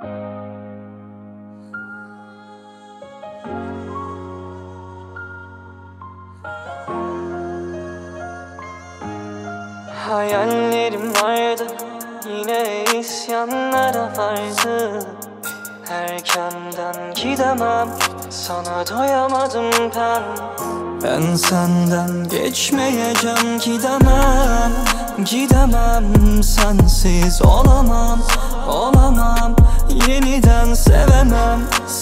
Hayallerim vardı, yine isyanlara vardı. Erkenden gidemem, sana doyamadım ben senden geçmeyeceğim, gidemem sensiz olamam, yeniden sevemem,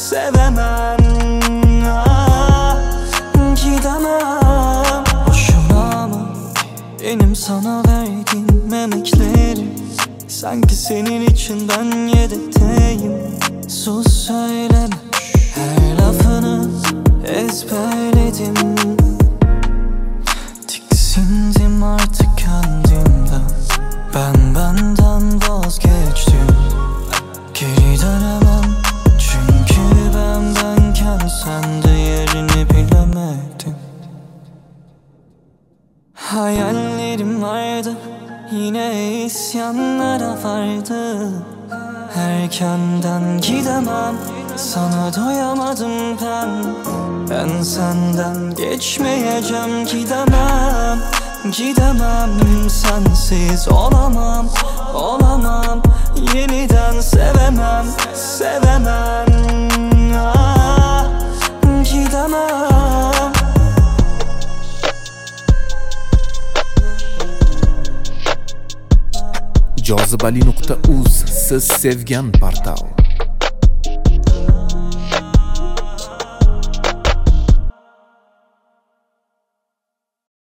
gidemem. Boşuna mı benim sana verdiğim emeklerim? Sanki senin için ben yedekteyim. Sus söyleme, her lafını ezberledim. Tiksindim artık kendimden, ben benden vazgeçtim. Geri dönemem, çünkü ben benken sen de yerini bilemedin. Hayallerim vardı, yine isyanlara vardı. Erkenden gidemem, sana doyamadım ben senden geçmeyeceğim, gidemem sensiz olamam, yeniden sevemem, gidemem. Cazibali.uz Siz sevgan portal.